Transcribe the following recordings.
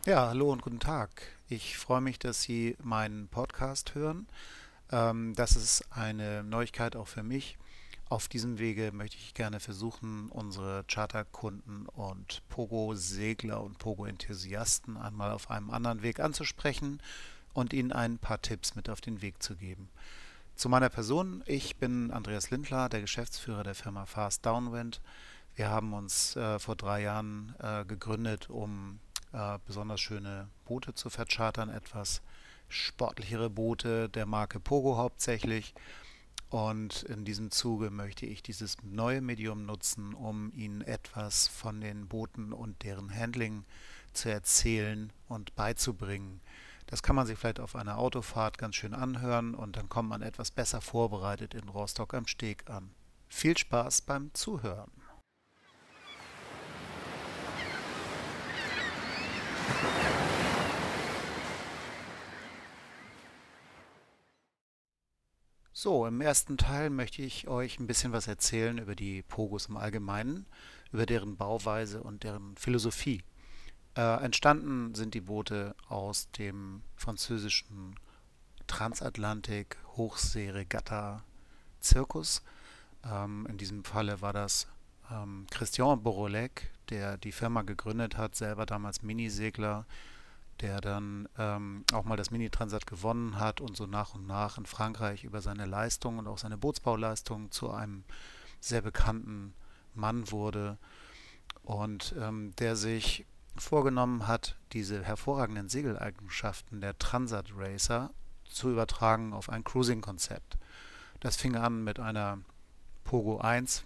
Ja, hallo und guten Tag. Ich freue mich, dass Sie meinen Podcast hören. Das ist eine Neuigkeit auch für mich. Auf diesem Wege möchte ich gerne versuchen, unsere Charterkunden und Pogo-Segler und Pogo-Enthusiasten einmal auf einem anderen Weg anzusprechen und ihnen ein paar Tipps mit auf den Weg zu geben. Zu meiner Person, ich bin Andreas Lindler, der Geschäftsführer der Firma Fast Downwind. Wir haben uns vor 3 Jahren gegründet, um besonders schöne Boote zu verchartern, etwas sportlichere Boote der Marke Pogo hauptsächlich. Und in diesem Zuge möchte ich dieses neue Medium nutzen, um Ihnen etwas von den Booten und deren Handling zu erzählen und beizubringen. Das kann man sich vielleicht auf einer Autofahrt ganz schön anhören und dann kommt man etwas besser vorbereitet in Rostock am Steg an. Viel Spaß beim Zuhören. So, im ersten Teil möchte ich euch ein bisschen was erzählen über die Pogos im Allgemeinen, über deren Bauweise und deren Philosophie. Entstanden sind die Boote aus dem französischen Transatlantik Hochsee-Regatta Zirkus. In diesem Falle war das Christian Borolec, der die Firma gegründet hat, selber damals Minisegler, der dann auch mal das Mini-Transat gewonnen hat und so nach und nach in Frankreich über seine Leistung und auch seine Bootsbauleistung zu einem sehr bekannten Mann wurde und der sich vorgenommen hat, diese hervorragenden Segeleigenschaften der Transat Racer zu übertragen auf ein Cruising-Konzept. Das fing an mit einer Pogo 1,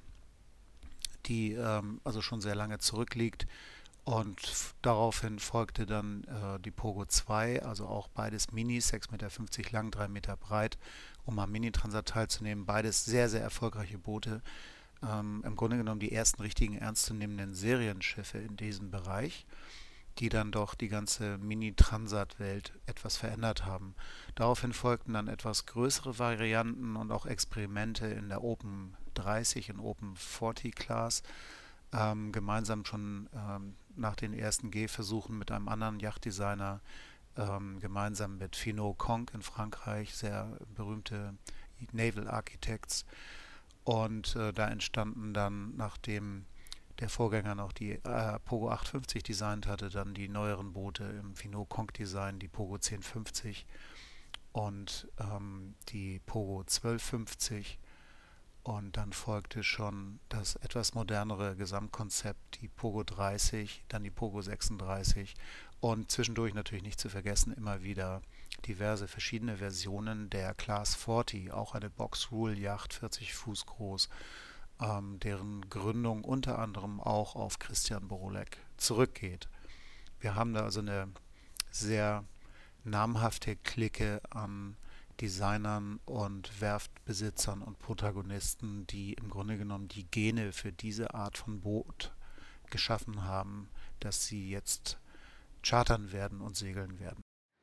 die also schon sehr lange zurückliegt, und daraufhin folgte dann die Pogo 2, also auch beides Minis, 6,50 Meter lang, 3 Meter breit, um am Mini-Transat teilzunehmen. Beides sehr, sehr erfolgreiche Boote. Im Grunde genommen die ersten richtigen ernstzunehmenden Serienschiffe in diesem Bereich, die dann doch die ganze Mini-Transat-Welt etwas verändert haben. Daraufhin folgten dann etwas größere Varianten und auch Experimente in der Open 30 und Open 40 Class, gemeinsam schon nach den ersten Gehversuchen mit einem anderen Yachtdesigner, gemeinsam mit Finot Conc in Frankreich, sehr berühmte Naval Architects. Und da entstanden dann, nachdem der Vorgänger noch die Pogo 850 designt hatte, dann die neueren Boote im Finot Conc Design, die Pogo 1050 und die Pogo 1250. Und dann folgte schon das etwas modernere Gesamtkonzept, die Pogo 30, dann die Pogo 36 und zwischendurch natürlich nicht zu vergessen immer wieder diverse verschiedene Versionen der Class 40, auch eine Box-Rule-Yacht, 40 Fuß groß, deren Gründung unter anderem auch auf Christian Borolec zurückgeht. Wir haben da also eine sehr namhafte Clique an Designern und Werftbesitzern und Protagonisten, die im Grunde genommen die Gene für diese Art von Boot geschaffen haben, dass sie jetzt chartern werden und segeln werden.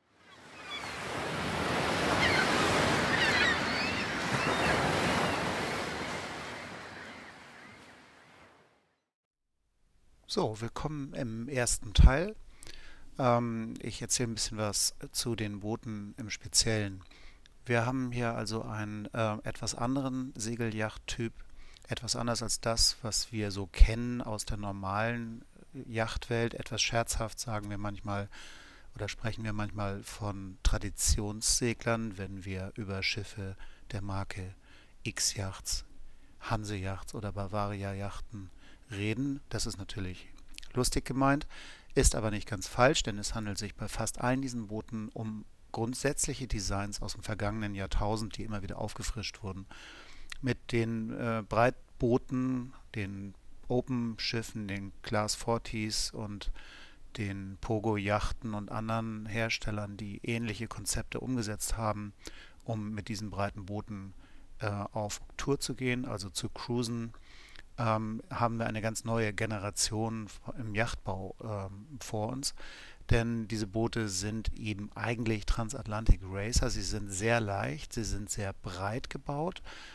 So, willkommen im ersten Teil. Ich erzähle ein bisschen was zu den Booten im Speziellen. Wir haben hier also einen etwas anderen Segelyachttyp, etwas anders als das, was wir so kennen aus der normalen Yachtwelt. Etwas scherzhaft sagen wir manchmal oder sprechen wir manchmal von Traditionsseglern, wenn wir über Schiffe der Marke X-Yachts, Hanse-Yachts oder Bavaria-Yachten reden. Das ist natürlich lustig gemeint, ist aber nicht ganz falsch, denn es handelt sich bei fast allen diesen Booten um grundsätzliche Designs aus dem vergangenen Jahrtausend, die immer wieder aufgefrischt wurden. Mit den Breitbooten, den Open-Schiffen, den Class 40s und den Pogo-Yachten und anderen Herstellern, die ähnliche Konzepte umgesetzt haben, um mit diesen breiten Booten auf Tour zu gehen, also zu cruisen, haben wir eine ganz neue Generation im Yachtbau vor uns. Denn diese Boote sind eben eigentlich Transatlantic Racer. Sie sind sehr leicht, sie sind sehr breit gebaut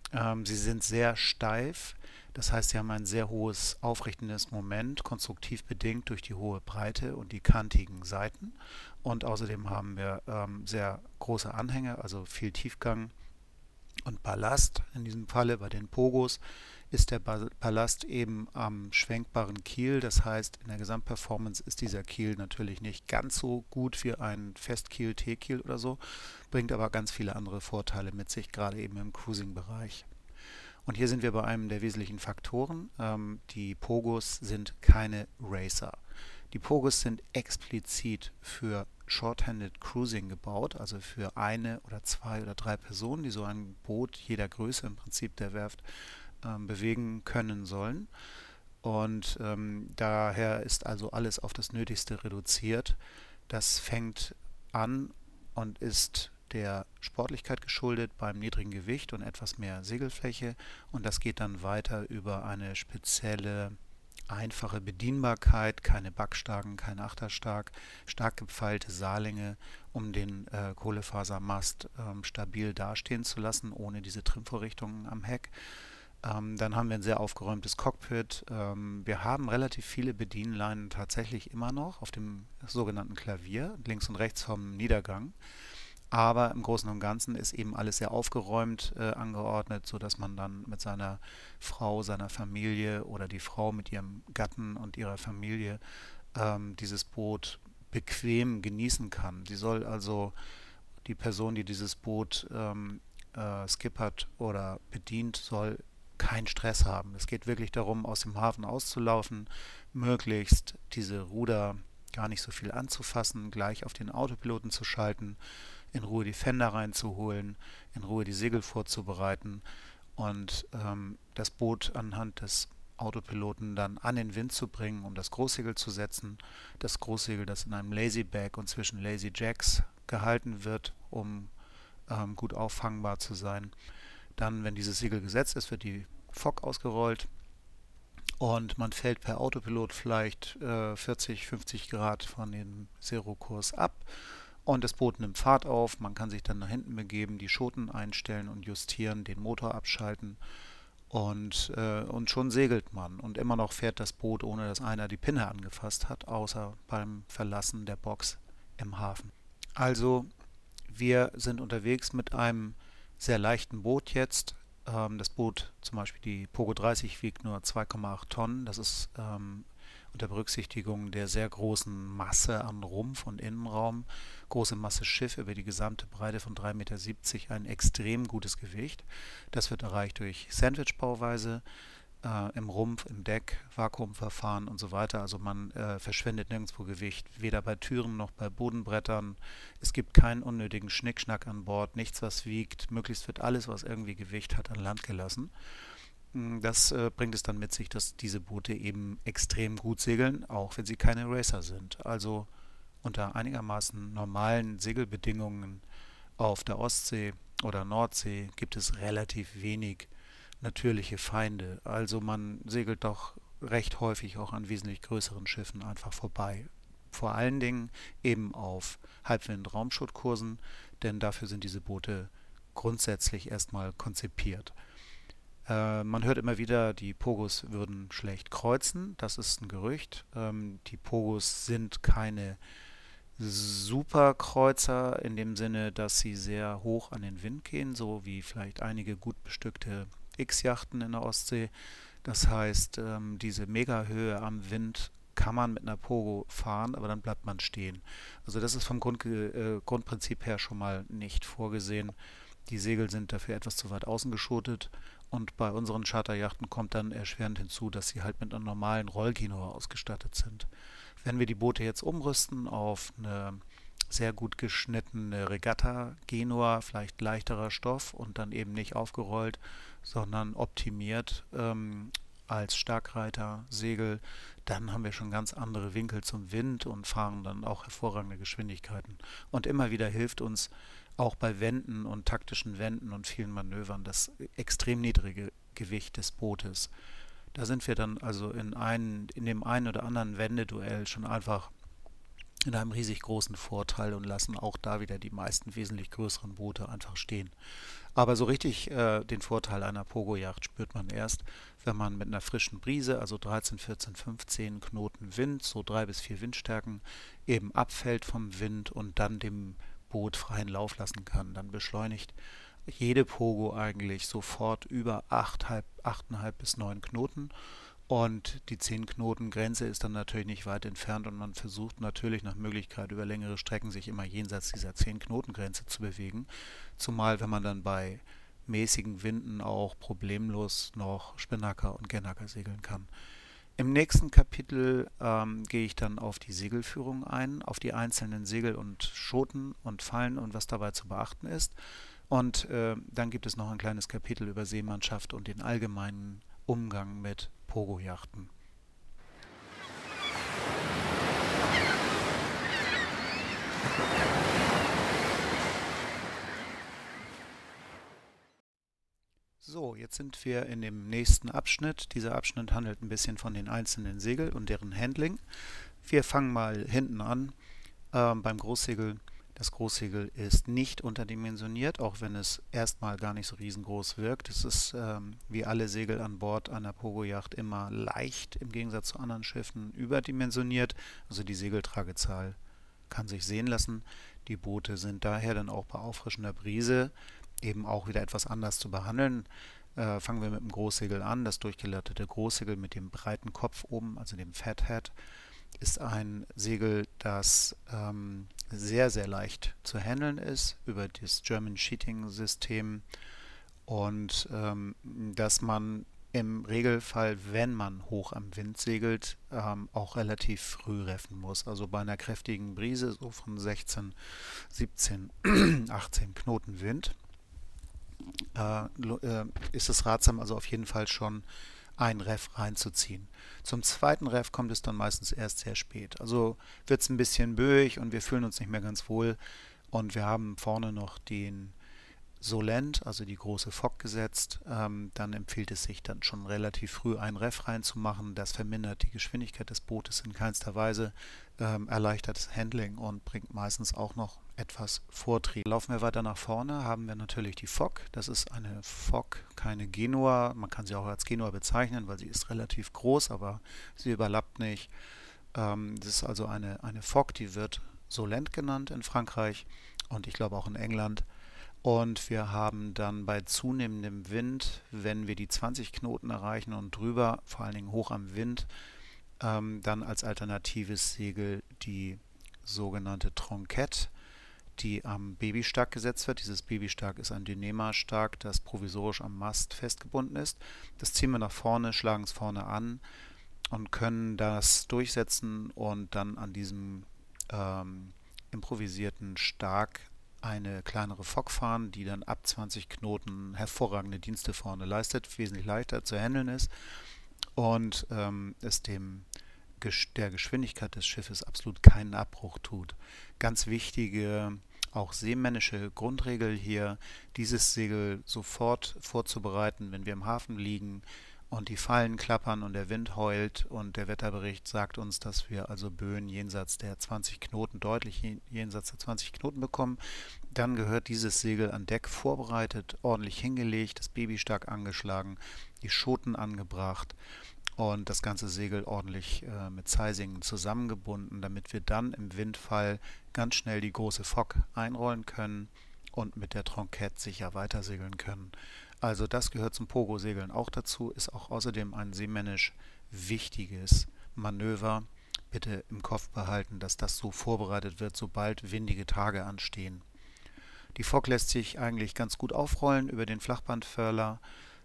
Sie sind sehr steif, das heißt, sie haben ein sehr hohes aufrichtendes Moment, konstruktiv bedingt durch die hohe Breite und die kantigen Seiten. Und außerdem haben wir sehr große Anhänge, also viel Tiefgang und Ballast. In diesem Falle bei den Pogos ist der Ballast eben am schwenkbaren Kiel. Das heißt, in der Gesamtperformance ist dieser Kiel natürlich nicht ganz so gut wie ein Festkiel, T-Kiel oder so, bringt aber ganz viele andere Vorteile mit sich, gerade eben im Cruising-Bereich. Und hier sind wir bei einem der wesentlichen Faktoren. Die Pogos sind keine Racer. Die Pogos sind explizit für Short-Handed Cruising gebaut, also für eine oder zwei oder drei Personen, die so ein Boot jeder Größe im Prinzip der Werft bewegen können sollen. Und daher ist also alles auf das Nötigste reduziert. Das fängt an und ist der Sportlichkeit geschuldet beim niedrigen Gewicht und etwas mehr Segelfläche. Und das geht dann weiter über eine spezielle einfache Bedienbarkeit, keine Backstagen, kein Achterstark, stark gepfeilte Saarlänge, um den Kohlefasermast stabil dastehen zu lassen, ohne diese Trimvorrichtungen am Heck. Dann haben wir ein sehr aufgeräumtes Cockpit. Wir haben relativ viele Bedienleinen tatsächlich immer noch auf dem sogenannten Klavier, links und rechts vom Niedergang. Aber im Großen und Ganzen ist eben alles sehr aufgeräumt angeordnet, sodass man dann mit seiner Frau, seiner Familie oder die Frau mit ihrem Gatten und ihrer Familie dieses Boot bequem genießen kann. Sie soll also die Person, die dieses Boot skippert oder bedient, soll keinen Stress haben. Es geht wirklich darum, aus dem Hafen auszulaufen, möglichst diese Ruder gar nicht so viel anzufassen, gleich auf den Autopiloten zu schalten, in Ruhe die Fender reinzuholen, in Ruhe die Segel vorzubereiten und das Boot anhand des Autopiloten dann an den Wind zu bringen, um das Großsegel zu setzen. Das Großsegel, das in einem Lazy Bag und zwischen Lazy Jacks gehalten wird, um gut auffangbar zu sein. Dann, wenn dieses Segel gesetzt ist, wird die Fock ausgerollt und man fällt per Autopilot vielleicht 40, 50 Grad von dem Zero-Kurs ab und das Boot nimmt Fahrt auf. Man kann sich dann nach hinten begeben, die Schoten einstellen und justieren, den Motor abschalten und schon segelt man. Und immer noch fährt das Boot, ohne dass einer die Pinne angefasst hat, außer beim Verlassen der Box im Hafen. Also wir sind unterwegs mit einem sehr leichten Boot jetzt. Das Boot, zum Beispiel die Pogo 30, wiegt nur 2,8 Tonnen. Das ist unter Berücksichtigung der sehr großen Masse an Rumpf und Innenraum, große Masse Schiff über die gesamte Breite von 3,70 Meter ein extrem gutes Gewicht. Das wird erreicht durch Sandwich-Bauweise, im Rumpf, im Deck, Vakuumverfahren und so weiter. Also man verschwendet nirgendwo Gewicht, weder bei Türen noch bei Bodenbrettern. Es gibt keinen unnötigen Schnickschnack an Bord, nichts was wiegt. Möglichst wird alles, was irgendwie Gewicht hat, an Land gelassen. Das bringt es dann mit sich, dass diese Boote eben extrem gut segeln, auch wenn sie keine Racer sind. Also unter einigermaßen normalen Segelbedingungen auf der Ostsee oder Nordsee gibt es relativ wenig natürliche Feinde. Also man segelt doch recht häufig auch an wesentlich größeren Schiffen einfach vorbei. Vor allen Dingen eben auf Halbwind-Raumschuttkursen, denn dafür sind diese Boote grundsätzlich erstmal konzipiert. Man hört immer wieder, die Pogos würden schlecht kreuzen. Das ist ein Gerücht. Die Pogos sind keine Superkreuzer in dem Sinne, dass sie sehr hoch an den Wind gehen, so wie vielleicht einige gut bestückte X-Yachten in der Ostsee. Das heißt, diese Megahöhe am Wind kann man mit einer Pogo fahren, aber dann bleibt man stehen. Also das ist vom Grundprinzip her schon mal nicht vorgesehen. Die Segel sind dafür etwas zu weit außen geschotet und bei unseren Charterjachten kommt dann erschwerend hinzu, dass sie halt mit einer normalen Rollgenua ausgestattet sind. Wenn wir die Boote jetzt umrüsten auf eine sehr gut geschnittene Regatta-Genua, vielleicht leichterer Stoff und dann eben nicht aufgerollt, sondern optimiert als Starkreiter, Segel, dann haben wir schon ganz andere Winkel zum Wind und fahren dann auch hervorragende Geschwindigkeiten. Und immer wieder hilft uns auch bei Wenden und taktischen Wenden und vielen Manövern das extrem niedrige Gewicht des Bootes. Da sind wir dann also in dem einen oder anderen Wendeduell schon einfach in einem riesig großen Vorteil und lassen auch da wieder die meisten wesentlich größeren Boote einfach stehen. Aber so richtig den Vorteil einer Pogo-Yacht spürt man erst, wenn man mit einer frischen Brise, also 13, 14, 15 Knoten Wind, so 3 bis 4 Windstärken, eben abfällt vom Wind und dann dem Boot freien Lauf lassen kann. Dann beschleunigt jede Pogo eigentlich sofort über 8,5 bis 9 Knoten. Und die 10 Knoten Grenze ist dann natürlich nicht weit entfernt und man versucht natürlich nach Möglichkeit über längere Strecken sich immer jenseits dieser 10 Knoten Grenze zu bewegen. Zumal wenn man dann bei mäßigen Winden auch problemlos noch Spinnaker und Gennaker segeln kann. Im nächsten Kapitel gehe ich dann auf die Segelführung ein, auf die einzelnen Segel und Schoten und Fallen und was dabei zu beachten ist. Und dann gibt es noch ein kleines Kapitel über Seemannschaft und den allgemeinen Umgang mit Pogo-Yachten. So, jetzt sind wir in dem nächsten Abschnitt. Dieser Abschnitt handelt ein bisschen von den einzelnen Segel und deren Handling. Wir fangen mal hinten an beim Großsegel. Das Großsegel ist nicht unterdimensioniert, auch wenn es erstmal gar nicht so riesengroß wirkt. Es ist wie alle Segel an Bord einer Pogo-Yacht immer leicht im Gegensatz zu anderen Schiffen überdimensioniert. Also die Segeltragezahl kann sich sehen lassen. Die Boote sind daher dann auch bei auffrischender Brise eben auch wieder etwas anders zu behandeln. Fangen wir mit dem Großsegel an. Das durchgelattete Großsegel mit dem breiten Kopf oben, also dem Fathead, ist ein Segel, das sehr, sehr leicht zu handeln ist über das German Sheeting System und dass man im Regelfall, wenn man hoch am Wind segelt, auch relativ früh reffen muss. Also bei einer kräftigen Brise, so von 16, 17, 18 Knoten Wind, ist es ratsam, also auf jeden Fall schon ein Ref reinzuziehen. Zum zweiten Ref kommt es dann meistens erst sehr spät. Also wird es ein bisschen böig und wir fühlen uns nicht mehr ganz wohl. Und wir haben vorne noch den Solent, also die große Fock gesetzt. Dann empfiehlt es sich dann schon relativ früh ein Ref reinzumachen. Das vermindert die Geschwindigkeit des Bootes in keinster Weise, erleichtert das Handling und bringt meistens auch noch etwas Vortrieb. Laufen wir weiter nach vorne, haben wir natürlich die Fock. Das ist eine Fock, keine Genua. Man kann sie auch als Genua bezeichnen, weil sie ist relativ groß, aber sie überlappt nicht. Das ist also eine Fock, die wird Solent genannt in Frankreich und ich glaube auch in England. Und wir haben dann bei zunehmendem Wind, wenn wir die 20 Knoten erreichen und drüber, vor allen Dingen hoch am Wind, dann als alternatives Segel die sogenannte Tronkette, die am Babystark gesetzt wird. Dieses Babystark ist ein Dynema-Stark, das provisorisch am Mast festgebunden ist. Das ziehen wir nach vorne, schlagen es vorne an und können das durchsetzen und dann an diesem improvisierten Stark eine kleinere Fock fahren, die dann ab 20 Knoten hervorragende Dienste vorne leistet, wesentlich leichter zu handeln ist und es der Geschwindigkeit des Schiffes absolut keinen Abbruch tut. Ganz wichtige, auch seemännische Grundregel hier, dieses Segel sofort vorzubereiten, wenn wir im Hafen liegen und die Fallen klappern und der Wind heult und der Wetterbericht sagt uns, dass wir also Böen jenseits der 20 Knoten, deutlich jenseits der 20 Knoten bekommen, dann gehört dieses Segel an Deck vorbereitet, ordentlich hingelegt, das Baby stark angeschlagen, die Schoten angebracht und das ganze Segel ordentlich mit Zeisingen zusammengebunden, damit wir dann im Windfall ganz schnell die große Fock einrollen können und mit der Tronkette sicher weitersegeln können. Also das gehört zum Pogo-Segeln auch dazu, ist auch außerdem ein seemännisch wichtiges Manöver. Bitte im Kopf behalten, dass das so vorbereitet wird, sobald windige Tage anstehen. Die Fock lässt sich eigentlich ganz gut aufrollen über den Flachbandfurler.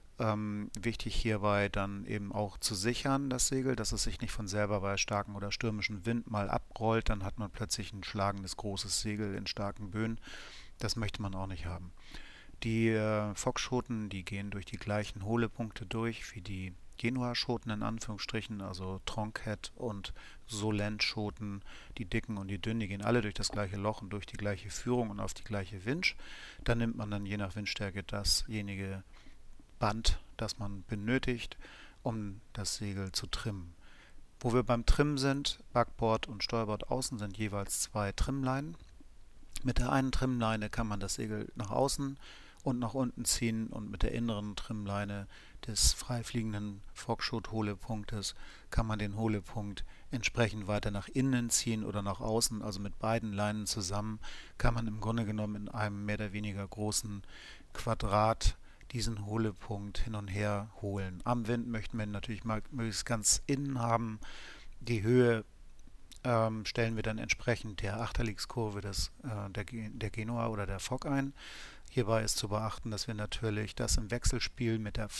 Wichtig hierbei dann eben auch zu sichern, das Segel, dass es sich nicht von selber bei starkem oder stürmischem Wind mal abrollt. Dann hat man plötzlich ein schlagendes großes Segel in starken Böen. Das möchte man auch nicht haben. Die Fockschoten, die gehen durch die gleichen Hohlepunkte durch wie die Genua-Schoten in Anführungsstrichen, also Tronkett und Solent-Schoten, die dicken und die dünnen, die gehen alle durch das gleiche Loch und durch die gleiche Führung und auf die gleiche Winch. Da nimmt man dann je nach Windstärke dasjenige Band, das man benötigt, um das Segel zu trimmen. Wo wir beim Trimmen sind, Backbord und Steuerbord außen sind jeweils zwei Trimmleinen. Mit der einen Trimmleine kann man das Segel nach außen und nach unten ziehen und mit der inneren Trimmleine des freifliegenden Fockshoot-Hohlepunktes kann man den Hohlepunkt entsprechend weiter nach innen ziehen oder nach außen. Also mit beiden Leinen zusammen kann man im Grunde genommen in einem mehr oder weniger großen Quadrat diesen Hohlepunkt hin und her holen. Am Wind möchten wir ihn natürlich möglichst ganz innen haben. Die Höhe stellen wir dann entsprechend der Achterligskurve der Genua oder der Fock ein. Hierbei ist zu beachten, dass wir natürlich das im Wechselspiel mit der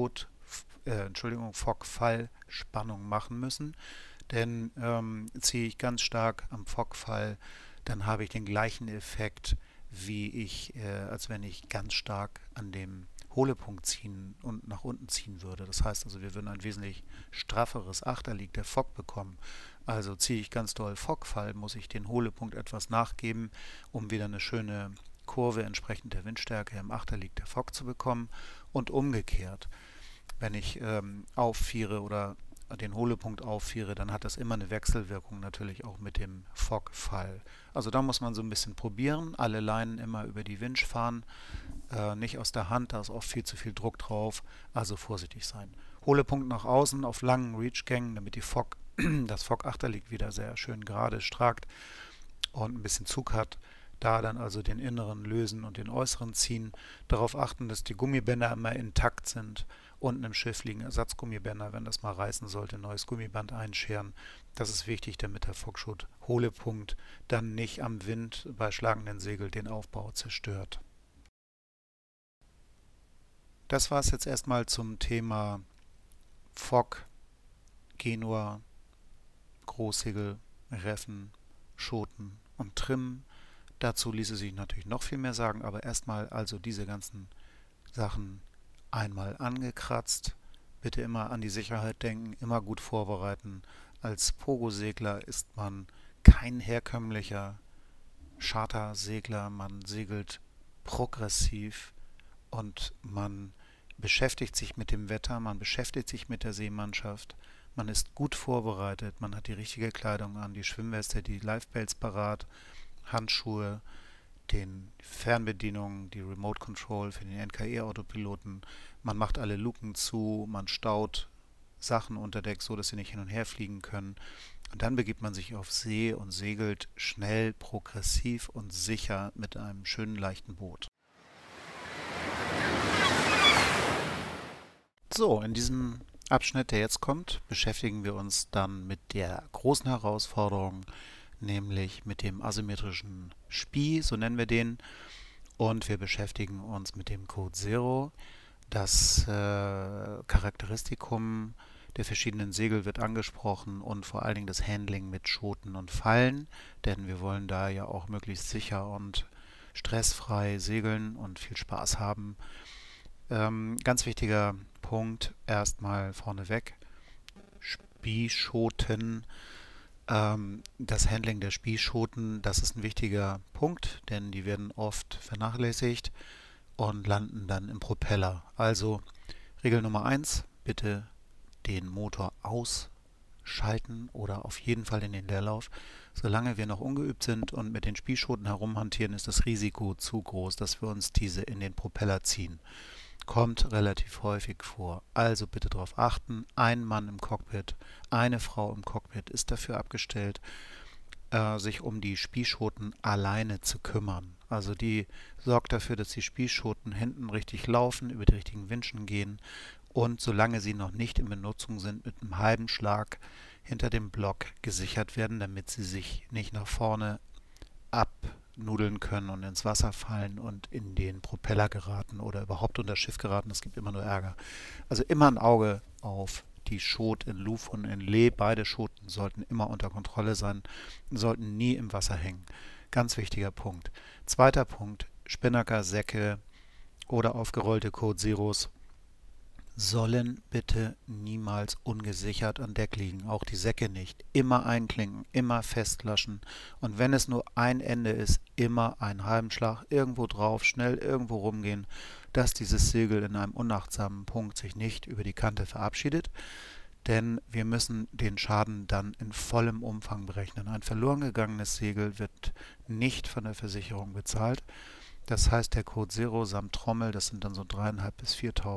Fock-Fallspannung machen müssen. Denn ziehe ich ganz stark am Fockfall, dann habe ich den gleichen Effekt, als wenn ich ganz stark an dem Hohlepunkt ziehen und nach unten ziehen würde. Das heißt also, wir würden ein wesentlich strafferes Achterlieg der Fock bekommen. Also ziehe ich ganz doll Fockfall, muss ich den Hohlepunkt etwas nachgeben, um wieder eine schöne Kurve entsprechend der Windstärke im Achterlieg der Fock zu bekommen. Und umgekehrt, wenn ich auffiere oder den Hohlepunkt auffiere, dann hat das immer eine Wechselwirkung natürlich auch mit dem Fockfall. Also da muss man so ein bisschen probieren, alle Leinen immer über die Winch fahren, nicht aus der Hand, da ist oft viel zu viel Druck drauf, also vorsichtig sein. Hohlepunkt nach außen auf langen Reachgängen, damit das Fock-Achterlieg wieder sehr schön gerade strakt und ein bisschen Zug hat. Da dann also den inneren lösen und den äußeren ziehen. Darauf achten, dass die Gummibänder immer intakt sind. Unten im Schiff liegen Ersatzgummibänder, wenn das mal reißen sollte, neues Gummiband einscheren. Das ist wichtig, damit der Fockshoot-Hohlepunkt dann nicht am Wind bei schlagenden Segel den Aufbau zerstört. Das war es jetzt erstmal zum Thema Fock, Genua, Großsegel, Reffen, Schoten und Trimmen. Dazu ließe sich natürlich noch viel mehr sagen, aber erstmal also diese ganzen Sachen einmal angekratzt. Bitte immer an die Sicherheit denken, immer gut vorbereiten. Als Pogo-Segler ist man kein herkömmlicher Chartersegler, man segelt progressiv und man beschäftigt sich mit dem Wetter, man beschäftigt sich mit der Seemannschaft, man ist gut vorbereitet, man hat die richtige Kleidung an, die Schwimmweste, die Lifebelts parat, Handschuhe, den Fernbedienungen, die Remote Control für den NKE-Autopiloten. Man macht alle Luken zu, man staut Sachen unter Deck, so dass sie nicht hin und her fliegen können. Und dann begibt man sich auf See und segelt schnell, progressiv und sicher mit einem schönen, leichten Boot. So, in diesem Abschnitt, der jetzt kommt, beschäftigen wir uns dann mit der großen Herausforderung, nämlich mit dem asymmetrischen Spie, so nennen wir den. Und wir beschäftigen uns mit dem Code Zero. Das Charakteristikum der verschiedenen Segel wird angesprochen und vor allen Dingen das Handling mit Schoten und Fallen, denn wir wollen da ja auch möglichst sicher und stressfrei segeln und viel Spaß haben. Ganz wichtiger Punkt erstmal vorneweg, Spieschoten. Das Handling der Spieschoten, das ist ein wichtiger Punkt, denn die werden oft vernachlässigt und landen dann im Propeller. Also Regel Nummer 1, bitte den Motor ausschalten oder auf jeden Fall in den Leerlauf. Solange wir noch ungeübt sind und mit den Spieschoten herumhantieren, ist das Risiko zu groß, dass wir uns diese in den Propeller ziehen. Kommt relativ häufig vor. Also bitte darauf achten, ein Mann im Cockpit, eine Frau im Cockpit ist dafür abgestellt, sich um die Spieschoten alleine zu kümmern. Also die sorgt dafür, dass die Spieschoten hinten richtig laufen, über die richtigen Winschen gehen und solange sie noch nicht in Benutzung sind, mit einem halben Schlag hinter dem Block gesichert werden, damit sie sich nicht nach vorne abnudeln können und ins Wasser fallen und in den Propeller geraten oder überhaupt unter das Schiff geraten. Das gibt immer nur Ärger. Also immer ein Auge auf die Schot in Luf und in Lee. Beide Schoten sollten immer unter Kontrolle sein, sollten nie im Wasser hängen. Ganz wichtiger Punkt. Zweiter Punkt, Spinnaker, Säcke oder aufgerollte Code Zeros sollen bitte niemals ungesichert an Deck liegen. Auch die Säcke nicht. Immer einklinken, immer festlaschen. Und wenn es nur ein Ende ist, immer einen halben Schlag irgendwo drauf, schnell irgendwo rumgehen, dass dieses Segel in einem unachtsamen Punkt sich nicht über die Kante verabschiedet. denn wir müssen den Schaden dann in vollem Umfang berechnen. Ein verloren gegangenes Segel wird nicht von der Versicherung bezahlt. Das heißt, der Code Zero samt Trommel, das sind dann so 3.500 bis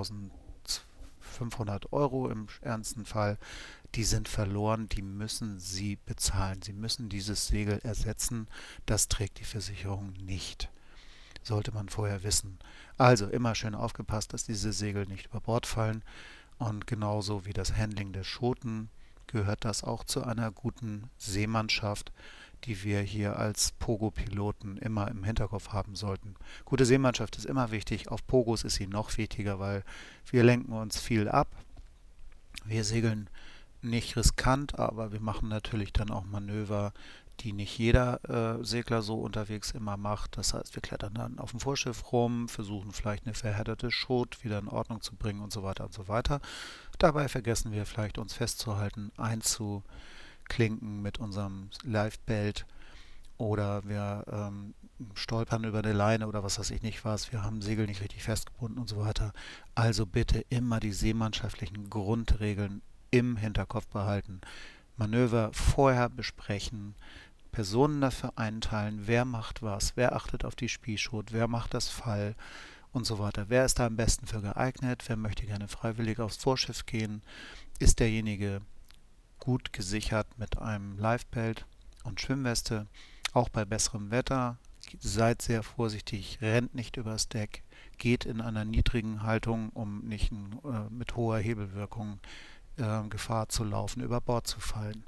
4.500 Euro im ernsten Fall, die sind verloren, die müssen Sie bezahlen. Sie müssen dieses Segel ersetzen, das trägt die Versicherung nicht. Sollte man vorher wissen. Also immer schön aufgepasst, dass diese Segel nicht über Bord fallen. Und genauso wie das Handling der Schoten gehört das auch zu einer guten Seemannschaft, die wir hier als Pogo-Piloten immer im Hinterkopf haben sollten. Gute Seemannschaft ist immer wichtig, auf Pogos ist sie noch wichtiger, weil wir lenken uns viel ab. Wir segeln nicht riskant, aber wir machen natürlich dann auch Manöver, die nicht jeder Segler so unterwegs immer macht. Das heißt, wir klettern dann auf dem Vorschiff rum, versuchen vielleicht eine verhärtete Schot wieder in Ordnung zu bringen und so weiter und so weiter. Dabei vergessen wir vielleicht uns festzuhalten, einzuklinken mit unserem Lifebelt oder wir stolpern über eine Leine oder was weiß ich nicht was. Wir haben Segel nicht richtig festgebunden und so weiter. Also bitte immer die seemannschaftlichen Grundregeln im Hinterkopf behalten. Manöver vorher besprechen, Personen dafür einteilen, wer macht was, wer achtet auf die Spielschot, wer macht das Fall und so weiter. Wer ist da am besten für geeignet, wer möchte gerne freiwillig aufs Vorschiff gehen, ist derjenige gut gesichert mit einem Lifebelt und Schwimmweste, auch bei besserem Wetter. Seid sehr vorsichtig, rennt nicht übers Deck, geht in einer niedrigen Haltung, um nicht mit hoher Hebelwirkung Gefahr zu laufen, über Bord zu fallen.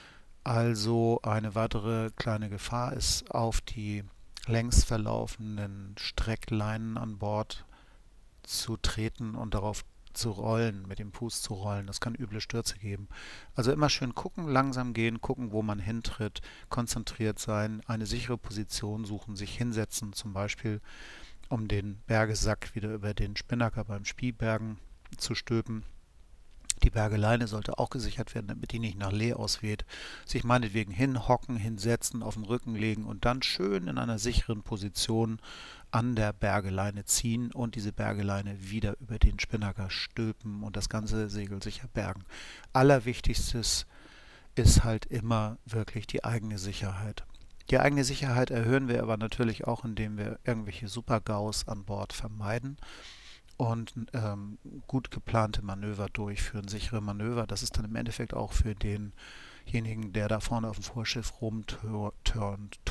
Also eine weitere kleine Gefahr ist, auf die längs verlaufenden Streckleinen an Bord zu treten und darauf zu rollen, mit dem Fuß zu rollen. Das kann üble Stürze geben. Also immer schön gucken, langsam gehen, gucken, wo man hintritt, konzentriert sein, eine sichere Position suchen, sich hinsetzen, zum Beispiel um den Bergesack wieder über den Spinnaker beim Spielbergen zu stülpen. Die Bergeleine sollte auch gesichert werden, damit die nicht nach Lee ausweht. Sich meinetwegen hinhocken, hinsetzen, auf den Rücken legen und dann schön in einer sicheren Position an der Bergeleine ziehen und diese Bergeleine wieder über den Spinnaker stülpen und das ganze Segel sicher bergen. Allerwichtigstes ist halt immer wirklich die eigene Sicherheit. Die eigene Sicherheit erhöhen wir aber natürlich auch, indem wir irgendwelche Super-GAUs an Bord vermeiden und gut geplante Manöver durchführen, sichere Manöver. Das ist dann im Endeffekt auch für denjenigen, der da vorne auf dem Vorschiff rumturnt,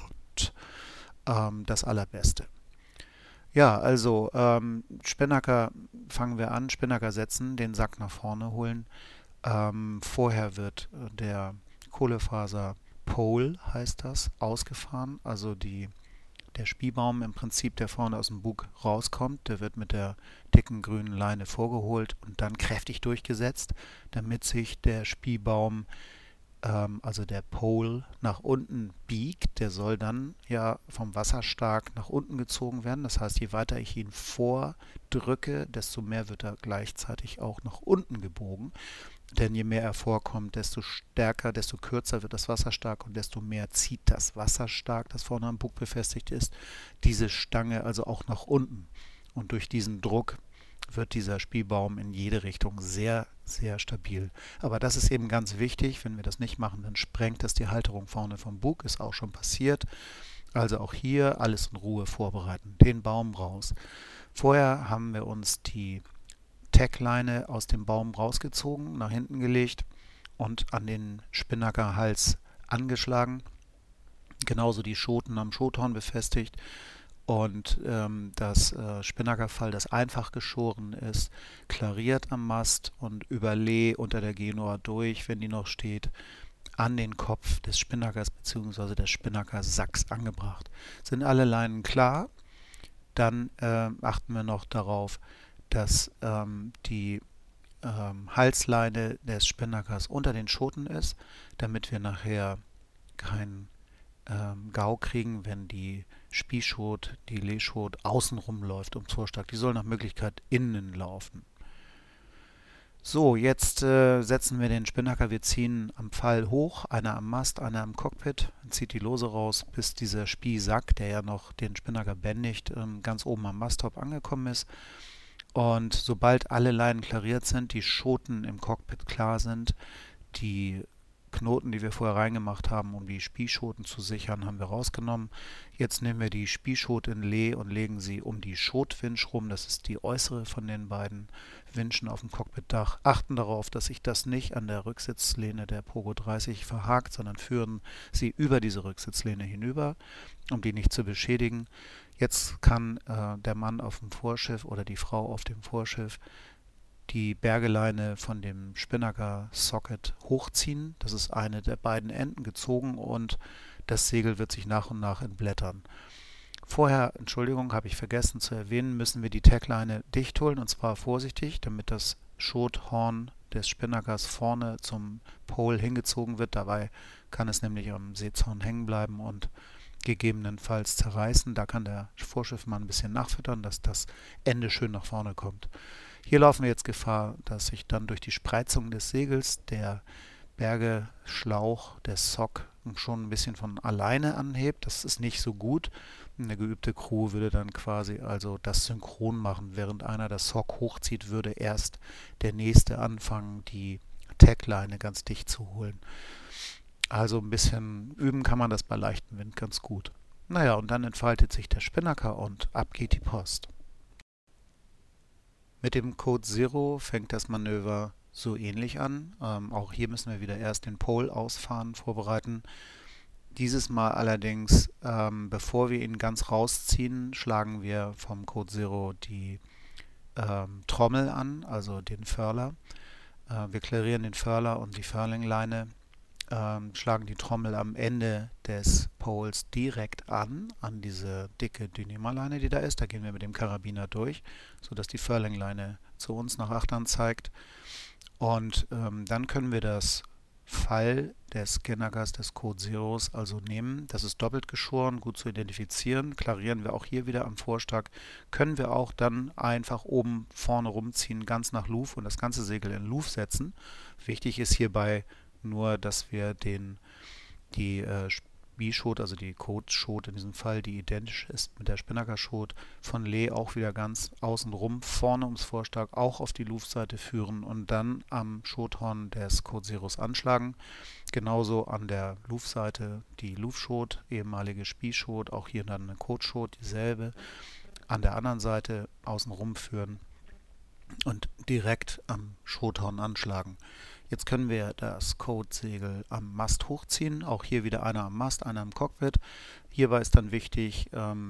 das Allerbeste. Ja, also Spinnaker fangen wir an, Spinnaker setzen, den Sack nach vorne holen. Vorher wird der Kohlefaser Pole, heißt das, ausgefahren, also der Spielbaum im Prinzip, der vorne aus dem Bug rauskommt, der wird mit der dicken grünen Leine vorgeholt und dann kräftig durchgesetzt, damit sich der Spielbaum, also der Pole, nach unten biegt. Der soll dann ja vom Wasser stark nach unten gezogen werden. Das heißt, je weiter ich ihn vordrücke, desto mehr wird er gleichzeitig auch nach unten gebogen. Denn je mehr er vorkommt, desto stärker, desto kürzer wird das Wasser stark und desto mehr zieht das Wasser stark, das vorne am Bug befestigt ist, diese Stange also auch nach unten. Und durch diesen Druck wird dieser Spielbaum in jede Richtung sehr, sehr stabil. Aber das ist eben ganz wichtig. Wenn wir das nicht machen, dann sprengt das die Halterung vorne vom Bug. Ist auch schon passiert. Also auch hier alles in Ruhe vorbereiten. Den Baum raus. Vorher haben wir uns die Tackleine aus dem Baum rausgezogen, nach hinten gelegt und an den Spinnakerhals angeschlagen. Genauso die Schoten am Schothorn befestigt und das Spinnakerfall, das einfach geschoren ist, klariert am Mast und über Lee unter der Genua durch, wenn die noch steht, an den Kopf des Spinnakers bzw. des Spinnakersacks angebracht. Sind alle Leinen klar, dann achten wir noch darauf, dass die Halsleine des Spinnakers unter den Schoten ist, damit wir nachher keinen GAU kriegen, wenn die Spießschot, die Leeschot außenrum läuft um Vorschlag. Die soll nach Möglichkeit innen laufen. So, jetzt setzen wir den Spinnaker. Wir ziehen am Pfeil hoch, einer am Mast, einer am Cockpit, zieht die Lose raus, bis dieser Spießsack, der ja noch den Spinnaker bändigt, ganz oben am Masttop angekommen ist. Und sobald alle Leinen klariert sind, die Schoten im Cockpit klar sind, die Knoten, die wir vorher reingemacht haben, um die Spieschoten zu sichern, haben wir rausgenommen. Jetzt nehmen wir die Spieschote in Lee und legen sie um die Schotwinch rum. Das ist die äußere von den beiden Winschen auf dem Cockpitdach. Achten darauf, dass sich das nicht an der Rücksitzlehne der Pogo 30 verhakt, sondern führen sie über diese Rücksitzlehne hinüber, um die nicht zu beschädigen. Jetzt kann der Mann auf dem Vorschiff oder die Frau auf dem Vorschiff die Bergeleine von dem Spinnaker-Socket hochziehen. Das ist eine der beiden Enden gezogen und das Segel wird sich nach und nach entblättern. Vorher, Entschuldigung, habe ich vergessen zu erwähnen, müssen wir die Tackleine dicht holen und zwar vorsichtig, damit das Schothorn des Spinnakers vorne zum Pole hingezogen wird. Dabei kann es nämlich am Seezaun hängen bleiben und gegebenenfalls zerreißen. Da kann der Vorschiffmann ein bisschen nachfüttern, dass das Ende schön nach vorne kommt. Hier laufen wir jetzt Gefahr, dass sich dann durch die Spreizung des Segels der Bergeschlauch, der Sock, schon ein bisschen von alleine anhebt. Das ist nicht so gut. Eine geübte Crew würde dann quasi also das synchron machen. Während einer das Sock hochzieht, würde erst der nächste anfangen, die Tackleine ganz dicht zu holen. Also ein bisschen üben kann man das bei leichtem Wind ganz gut. Naja, und dann entfaltet sich der Spinnaker und ab geht die Post. Mit dem Code Zero fängt das Manöver so ähnlich an. Auch hier müssen wir wieder erst den Pole ausfahren, vorbereiten. Dieses Mal allerdings, bevor wir ihn ganz rausziehen, schlagen wir vom Code Zero die Trommel an, also den Furler. Wir klarieren den Furler und die Furlingleine, schlagen die Trommel am Ende des Poles direkt an diese dicke Dyneema-Leine, die da ist. Da gehen wir mit dem Karabiner durch, sodass die Furlingleine zu uns nach Achtern zeigt. Und dann können wir das Fall des Skinnakers des Code Zeros also nehmen. Das ist doppelt geschoren, gut zu identifizieren. Klarieren wir auch hier wieder am Vorstag. Können wir auch dann einfach oben vorne rumziehen, ganz nach Luv und das ganze Segel in Luv setzen. Wichtig ist hierbei nur, dass wir die B-Schot, also die Code-Schot in diesem Fall, die identisch ist mit der Spinnaker-Schot, von Lee auch wieder ganz außenrum, vorne ums Vorstag, auch auf die Luftseite führen und dann am Schothorn des Code Zeros anschlagen. Genauso an der Luftseite die Luftschot, ehemalige Spießschot, auch hier dann eine Code-Schot, dieselbe. An der anderen Seite außenrum führen und direkt am Schothorn anschlagen. Jetzt können wir das Code-Segel am Mast hochziehen. Auch hier wieder einer am Mast, einer im Cockpit. Hierbei ist dann wichtig,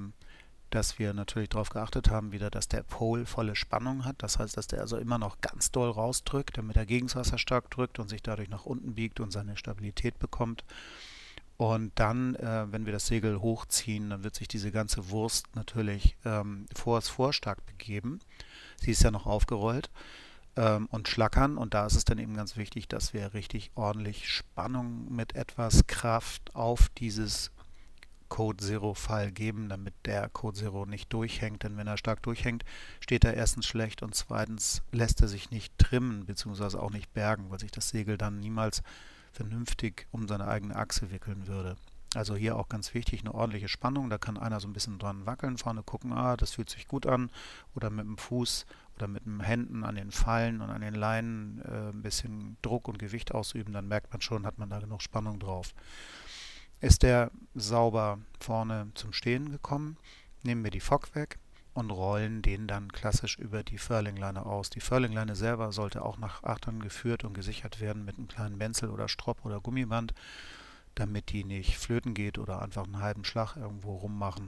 dass wir natürlich darauf geachtet haben, wieder, dass der Pole volle Spannung hat. Das heißt, dass der also immer noch ganz doll rausdrückt, damit er gegen das Wasser stark drückt und sich dadurch nach unten biegt und seine Stabilität bekommt. Und dann, wenn wir das Segel hochziehen, dann wird sich diese ganze Wurst natürlich vor das Vorstark begeben. Sie ist ja noch aufgerollt und schlackern. Und da ist es dann eben ganz wichtig, dass wir richtig ordentlich Spannung mit etwas Kraft auf dieses Code Zero Fall geben, damit der Code Zero nicht durchhängt. Denn wenn er stark durchhängt, steht er erstens schlecht und zweitens lässt er sich nicht trimmen bzw. auch nicht bergen, weil sich das Segel dann niemals vernünftig um seine eigene Achse wickeln würde. Also hier auch ganz wichtig, eine ordentliche Spannung. Da kann einer so ein bisschen dran wackeln, vorne gucken, das fühlt sich gut an. Oder mit dem Fuß oder mit den Händen an den Fallen und an den Leinen ein bisschen Druck und Gewicht ausüben. Dann merkt man schon, hat man da genug Spannung drauf. Ist der sauber vorne zum Stehen gekommen, nehmen wir die Fock weg und rollen den dann klassisch über die Furlingleine aus. Die Furlingleine selber sollte auch nach Achtern geführt und gesichert werden mit einem kleinen Benzel oder Stropp oder Gummiband, damit die nicht flöten geht oder einfach einen halben Schlag irgendwo rummachen,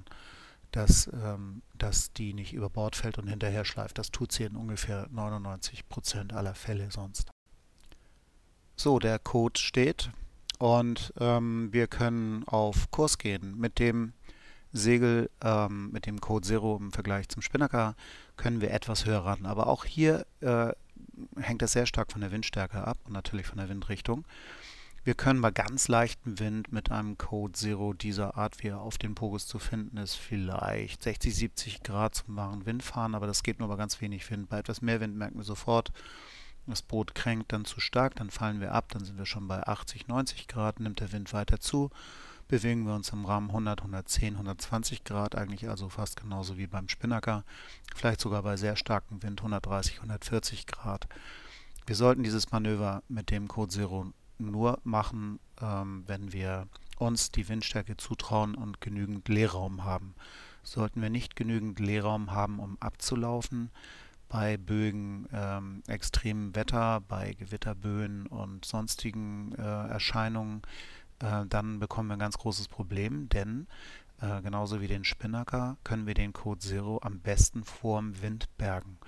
dass die nicht über Bord fällt und hinterher schleift. Das tut sie in ungefähr 99% aller Fälle sonst. So, der Code steht und wir können auf Kurs gehen. Mit dem Segel, mit dem Code Zero im Vergleich zum Spinnaker, können wir etwas höher ran. Aber auch hier hängt das sehr stark von der Windstärke ab und natürlich von der Windrichtung. Wir können bei ganz leichtem Wind mit einem Code Zero dieser Art, wie er auf den Pogos zu finden ist, vielleicht 60, 70 Grad zum wahren Wind fahren, aber das geht nur bei ganz wenig Wind. Bei etwas mehr Wind merken wir sofort, das Boot kränkt dann zu stark, dann fallen wir ab, dann sind wir schon bei 80, 90 Grad, nimmt der Wind weiter zu. bewegen wir uns im Rahmen 100, 110, 120 Grad, eigentlich also fast genauso wie beim Spinnaker, vielleicht sogar bei sehr starkem Wind 130, 140 Grad. Wir sollten dieses Manöver mit dem Code Zero nur machen, wenn wir uns die Windstärke zutrauen und genügend Leerraum haben. Sollten wir nicht genügend Leerraum haben, um abzulaufen, bei Böen, extremem Wetter, bei Gewitterböen und sonstigen Erscheinungen, dann bekommen wir ein ganz großes Problem, denn genauso wie den Spinnaker können wir den Code Zero am besten vorm Wind bergen.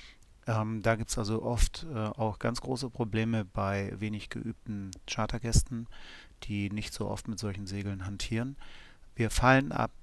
Da gibt es also oft auch ganz große Probleme bei wenig geübten Chartergästen, die nicht so oft mit solchen Segeln hantieren. Wir fallen ab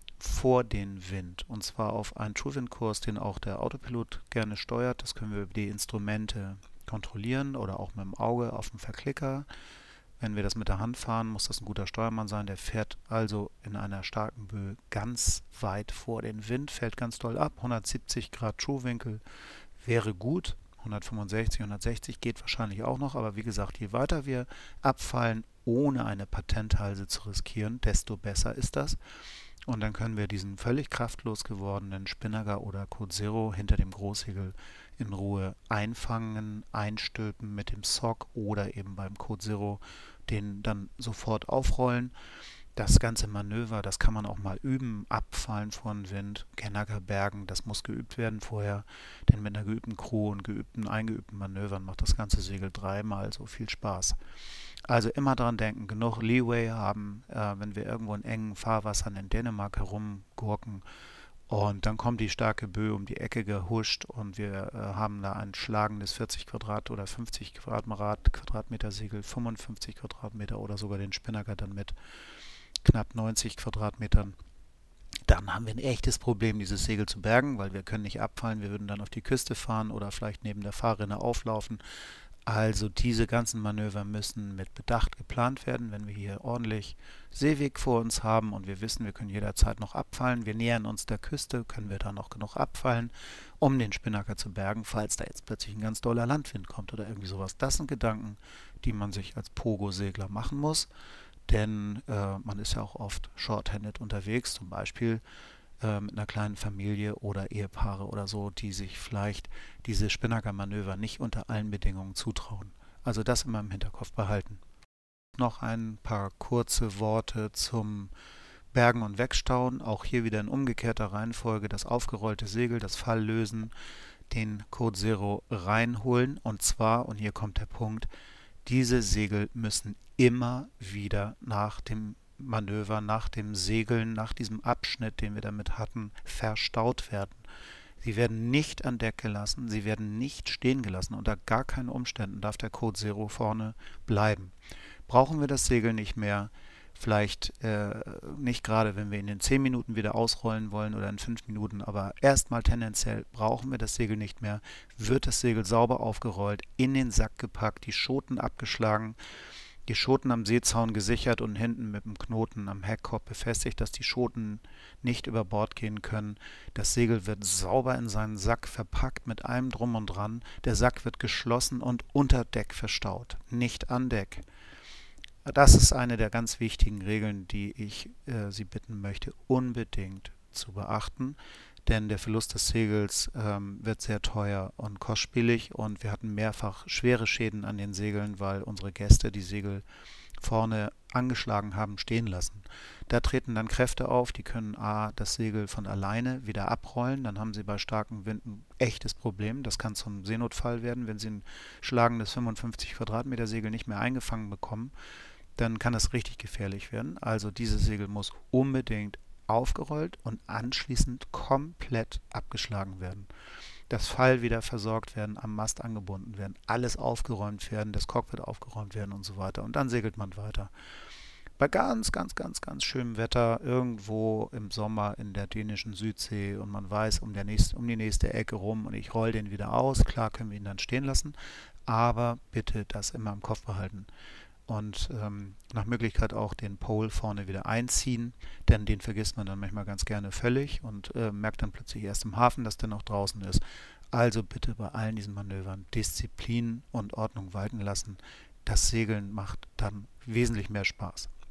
vor den Wind und zwar auf einen True-Wind-Kurs, den auch der Autopilot gerne steuert. Das können wir über die Instrumente kontrollieren oder auch mit dem Auge auf dem Verklicker. Wenn wir das mit der Hand fahren, muss das ein guter Steuermann sein. Der fährt also in einer starken Böe ganz weit vor den Wind, fällt ganz doll ab. 170 Grad True-Winkel wäre gut. 165, 160 geht wahrscheinlich auch noch, aber wie gesagt, je weiter wir abfallen, ohne eine Patenthalse zu riskieren, desto besser ist das. Und dann können wir diesen völlig kraftlos gewordenen Spinnaker oder Code Zero hinter dem Großsegel in Ruhe einfangen, einstülpen mit dem Sock oder eben beim Code Zero den dann sofort aufrollen. Das ganze Manöver, das kann man auch mal üben, abfallen vor den Wind, Kennaker bergen, das muss geübt werden vorher, denn mit einer geübten Crew und eingeübten Manövern macht das ganze Segel dreimal so viel Spaß. Also immer dran denken, genug Leeway haben, wenn wir irgendwo in engen Fahrwassern in Dänemark herumgurken und dann kommt die starke Böe um die Ecke gehuscht und wir haben da ein schlagendes 40 Quadrat oder 50 Quadratmeter Segel, 55 Quadratmeter oder sogar den Spinnaker dann mit knapp 90 Quadratmetern. Dann haben wir ein echtes Problem, dieses Segel zu bergen, weil wir können nicht abfallen, wir würden dann auf die Küste fahren oder vielleicht neben der Fahrrinne auflaufen. Also diese ganzen Manöver müssen mit Bedacht geplant werden, wenn wir hier ordentlich Seeweg vor uns haben und wir wissen, wir können jederzeit noch abfallen. Wir nähern uns der Küste, können wir da noch genug abfallen, um den Spinnaker zu bergen, falls da jetzt plötzlich ein ganz doller Landwind kommt oder irgendwie sowas. Das sind Gedanken, die man sich als Pogo-Segler machen muss, denn man ist ja auch oft shorthanded unterwegs, zum Beispiel mit einer kleinen Familie oder Ehepaare oder so, die sich vielleicht diese Spinnaker-Manöver nicht unter allen Bedingungen zutrauen. Also das immer im Hinterkopf behalten. Noch ein paar kurze Worte zum Bergen und Wegstauen. Auch hier wieder in umgekehrter Reihenfolge das aufgerollte Segel, das Fall lösen, den Code Zero reinholen und zwar, und hier kommt der Punkt, diese Segel müssen immer wieder nach dem Manöver, nach dem Segeln, nach diesem Abschnitt, den wir damit hatten, verstaut werden. Sie werden nicht an Deck gelassen, sie werden nicht stehen gelassen. Unter gar keinen Umständen darf der Code Zero vorne bleiben. Brauchen wir das Segel nicht mehr, vielleicht nicht gerade, wenn wir ihn in 10 Minuten wieder ausrollen wollen oder in 5 Minuten, aber erstmal tendenziell brauchen wir das Segel nicht mehr, wird das Segel sauber aufgerollt, in den Sack gepackt, die Schoten abgeschlagen, die Schoten am Seezaun gesichert und hinten mit dem Knoten am Heckkorb befestigt, dass die Schoten nicht über Bord gehen können. Das Segel wird sauber in seinen Sack verpackt mit allem drum und dran. Der Sack wird geschlossen und unter Deck verstaut, nicht an Deck. Das ist eine der ganz wichtigen Regeln, die ich Sie bitten möchte, unbedingt zu beachten, denn der Verlust des Segels wird sehr teuer und kostspielig und wir hatten mehrfach schwere Schäden an den Segeln, weil unsere Gäste die Segel vorne angeschlagen haben stehen lassen. Da treten dann Kräfte auf, die können das Segel von alleine wieder abrollen, dann haben Sie bei starkem Wind ein echtes Problem. Das kann zum Seenotfall werden, wenn Sie ein schlagendes 55 Quadratmeter Segel nicht mehr eingefangen bekommen, dann kann das richtig gefährlich werden. Also dieses Segel muss unbedingt aufgerollt und anschließend komplett abgeschlagen werden. Das Fall wieder versorgt werden, am Mast angebunden werden, alles aufgeräumt werden, das Cockpit aufgeräumt werden und so weiter. Und dann segelt man weiter. Bei ganz, ganz, ganz, ganz schönem Wetter, irgendwo im Sommer in der dänischen Südsee und man weiß um die nächste Ecke rum und ich roll den wieder aus, klar können wir ihn dann stehen lassen, aber bitte das immer im Kopf behalten. Und nach Möglichkeit auch den Pole vorne wieder einziehen, denn den vergisst man dann manchmal ganz gerne völlig und merkt dann plötzlich erst im Hafen, dass der noch draußen ist. Also bitte bei allen diesen Manövern Disziplin und Ordnung walten lassen. Das Segeln macht dann wesentlich mehr Spaß.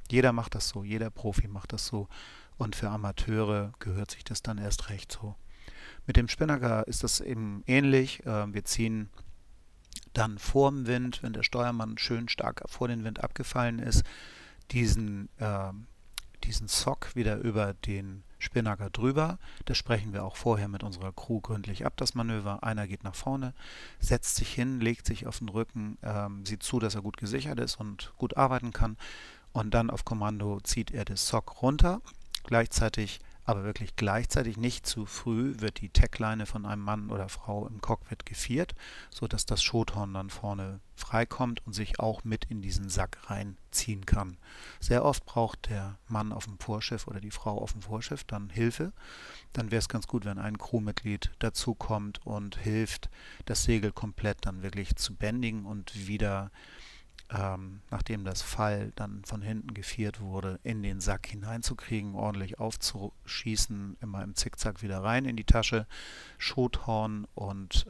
Jeder macht das so, jeder Profi macht das so. Und für Amateure gehört sich das dann erst recht so. Mit dem Spinnaker ist das eben ähnlich. Wir ziehen dann vorm Wind, wenn der Steuermann schön stark vor den Wind abgefallen ist, diesen, diesen Zock wieder über den Spinnaker drüber. Das sprechen wir auch vorher mit unserer Crew gründlich ab, das Manöver. Einer geht nach vorne, setzt sich hin, legt sich auf den Rücken, sieht zu, dass er gut gesichert ist und gut arbeiten kann. Und dann auf Kommando zieht er das Zock runter. Gleichzeitig, aber wirklich gleichzeitig, nicht zu früh, wird die Tackleine von einem Mann oder Frau im Cockpit geviert, sodass das Schothorn dann vorne freikommt und sich auch mit in diesen Sack reinziehen kann. Sehr oft braucht der Mann auf dem Vorschiff oder die Frau auf dem Vorschiff dann Hilfe. Dann wäre es ganz gut, wenn ein Crewmitglied dazukommt und hilft, das Segel komplett dann wirklich zu bändigen und wieder, nachdem das Pfeil dann von hinten geviert wurde, in den Sack hineinzukriegen, ordentlich aufzuschießen, immer im Zickzack wieder rein in die Tasche. Schothorn und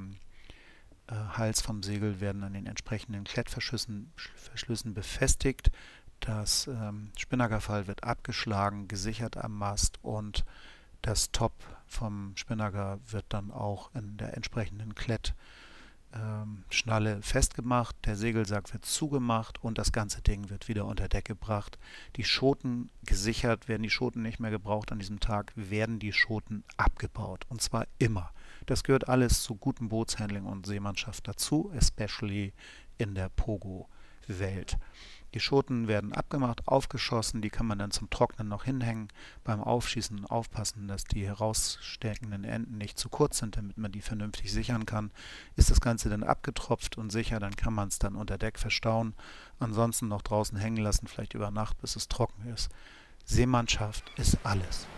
Hals vom Segel werden an den entsprechenden Klettverschlüssen befestigt. Das Spinnakerpfeil wird abgeschlagen, gesichert am Mast und das Top vom Spinnaker wird dann auch in der entsprechenden Schnalle festgemacht, der Segelsack wird zugemacht und das ganze Ding wird wieder unter Deck gebracht. Die Schoten gesichert, werden die Schoten nicht mehr gebraucht an diesem Tag, werden die Schoten abgebaut. Und zwar immer. Das gehört alles zu gutem Bootshandling und Seemannschaft dazu, especially in der Pogo-Welt. Die Schoten werden abgemacht, aufgeschossen, die kann man dann zum Trocknen noch hinhängen. Beim Aufschießen aufpassen, dass die heraussteckenden Enden nicht zu kurz sind, damit man die vernünftig sichern kann. Ist das Ganze dann abgetropft und sicher, dann kann man es dann unter Deck verstauen. Ansonsten noch draußen hängen lassen, vielleicht über Nacht, bis es trocken ist. Seemannschaft ist alles.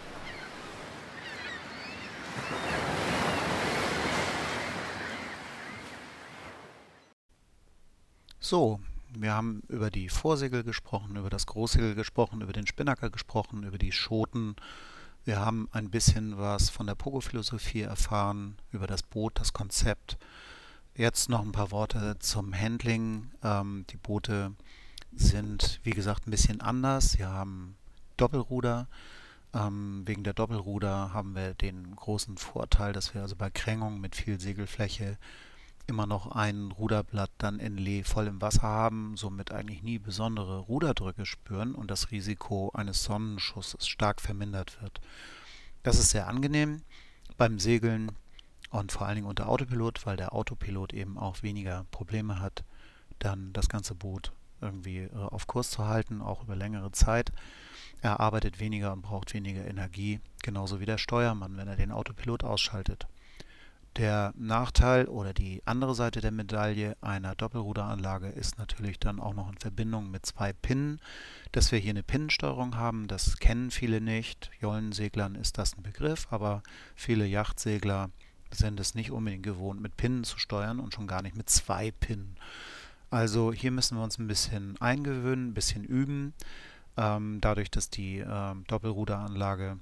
So, wir haben über die Vorsegel gesprochen, über das Großsegel gesprochen, über den Spinnaker gesprochen, über die Schoten. Wir haben ein bisschen was von der Pogo-Philosophie erfahren, über das Boot, das Konzept. Jetzt noch ein paar Worte zum Handling. Die Boote sind, wie gesagt, ein bisschen anders. Sie haben Doppelruder. Wegen der Doppelruder haben wir den großen Vorteil, dass wir also bei Krängung mit viel Segelfläche immer noch ein Ruderblatt dann in Lee voll im Wasser haben, somit eigentlich nie besondere Ruderdrücke spüren und das Risiko eines Sonnenschusses stark vermindert wird. Das ist sehr angenehm beim Segeln und vor allen Dingen unter Autopilot, weil der Autopilot eben auch weniger Probleme hat, dann das ganze Boot irgendwie auf Kurs zu halten, auch über längere Zeit. Er arbeitet weniger und braucht weniger Energie, genauso wie der Steuermann, wenn er den Autopilot ausschaltet. Der Nachteil oder die andere Seite der Medaille einer Doppelruderanlage ist natürlich dann auch noch in Verbindung mit zwei Pinnen, dass wir hier eine Pinnensteuerung haben. Das kennen viele nicht. Jollenseglern ist das ein Begriff, aber viele Yachtsegler sind es nicht unbedingt gewohnt, mit Pinnen zu steuern und schon gar nicht mit zwei Pinnen. Also hier müssen wir uns ein bisschen eingewöhnen, ein bisschen üben. Dadurch, dass die Doppelruderanlage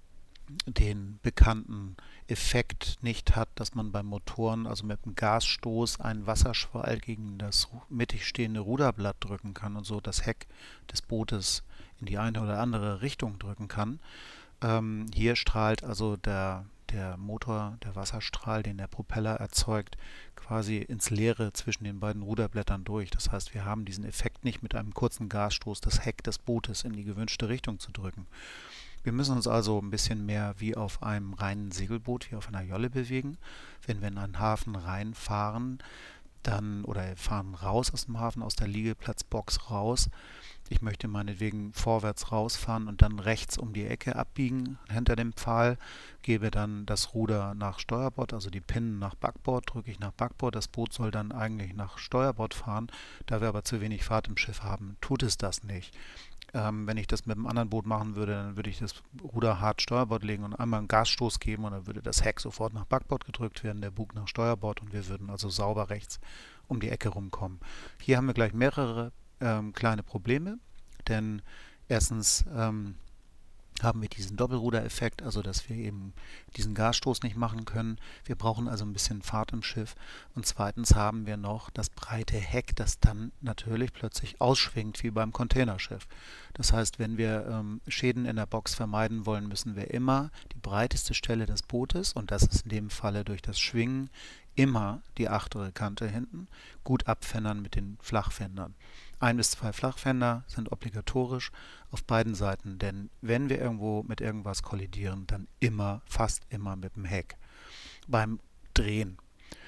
den bekannten Effekt nicht hat, dass man beim Motoren, also mit dem Gasstoß, einen Wasserschwall gegen das mittig stehende Ruderblatt drücken kann und so das Heck des Bootes in die eine oder andere Richtung drücken kann. Hier strahlt also der Motor, der Wasserstrahl, den der Propeller erzeugt, quasi ins Leere zwischen den beiden Ruderblättern durch. Das heißt, wir haben diesen Effekt nicht mit einem kurzen Gasstoß das Heck des Bootes in die gewünschte Richtung zu drücken. Wir müssen uns also ein bisschen mehr wie auf einem reinen Segelboot, wie auf einer Jolle bewegen. Wenn wir in einen Hafen reinfahren, dann oder fahren raus aus dem Hafen, aus der Liegeplatzbox raus. Ich möchte meinetwegen vorwärts rausfahren und dann rechts um die Ecke abbiegen hinter dem Pfahl, gebe dann das Ruder nach Steuerbord, also die Pinnen nach Backbord, drücke ich nach Backbord. Das Boot soll dann eigentlich nach Steuerbord fahren. Da wir aber zu wenig Fahrt im Schiff haben, tut es das nicht. Wenn ich das mit einem anderen Boot machen würde, dann würde ich das Ruder hart Steuerbord legen und einmal einen Gasstoß geben und dann würde das Heck sofort nach Backbord gedrückt werden, der Bug nach Steuerbord und wir würden also sauber rechts um die Ecke rumkommen. Hier haben wir gleich mehrere kleine Probleme, denn erstens haben wir diesen Doppelrudereffekt, also dass wir eben diesen Gasstoß nicht machen können. Wir brauchen also ein bisschen Fahrt im Schiff. Und zweitens haben wir noch das breite Heck, das dann natürlich plötzlich ausschwingt wie beim Containerschiff. Das heißt, wenn wir Schäden in der Box vermeiden wollen, müssen wir immer die breiteste Stelle des Bootes, und das ist in dem Falle durch das Schwingen immer die achtere Kante hinten, gut abfändern mit den Flachfendern. Ein bis zwei Flachfender sind obligatorisch auf beiden Seiten, denn wenn wir irgendwo mit irgendwas kollidieren, dann immer, fast immer mit dem Heck beim Drehen.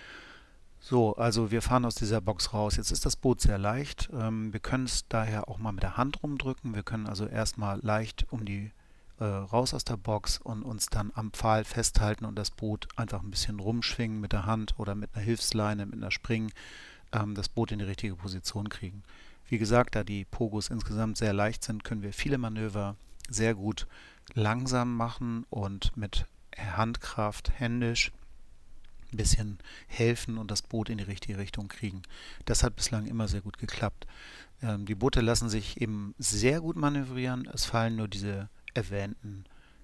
So, also wir fahren aus dieser Box raus. Jetzt ist das Boot sehr leicht. Wir können es daher auch mal mit der Hand rumdrücken. Wir können also erstmal leicht raus aus der Box und uns dann am Pfahl festhalten und das Boot einfach ein bisschen rumschwingen mit der Hand oder mit einer Hilfsleine, mit einer Spring, das Boot in die richtige Position kriegen. Wie gesagt, da die Pogos insgesamt sehr leicht sind, können wir viele Manöver sehr gut langsam machen und mit Handkraft, händisch ein bisschen helfen und das Boot in die richtige Richtung kriegen. Das hat bislang immer sehr gut geklappt. Die Boote lassen sich eben sehr gut manövrieren. Es fallen nur diese erwähnten